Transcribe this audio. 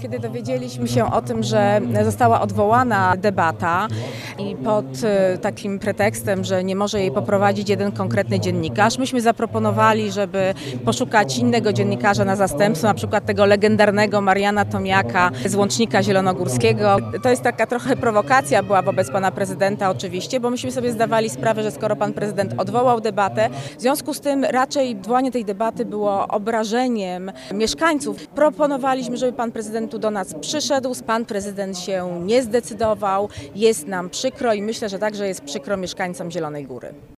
kiedy dowiedzieliśmy się o tym, że została odwołana debata i pod takim pretekstem, że nie może jej poprowadzić jeden konkretny dziennikarz, myśmy zaproponowali, żeby poszukać innego dziennikarza na zastępstwo, na przykład tego legendarnego Mariana Tomiaka z Łącznika Zielonogórskiego. To jest taka trochę prowokacja była wobec pana prezydenta oczywiście, bo myśmy sobie zdawali sprawę, że skoro pan prezydent odwołał debatę, w związku z tym raczej odwołanie tej debaty było obrażeniem mieszkańców. Proponowaliśmy, żeby pan prezydent tu do nas przyszedł, pan prezydent się nie zdecydował, jest nam przykro i myślę, że także jest przykro mieszkańcom Zielonej Góry.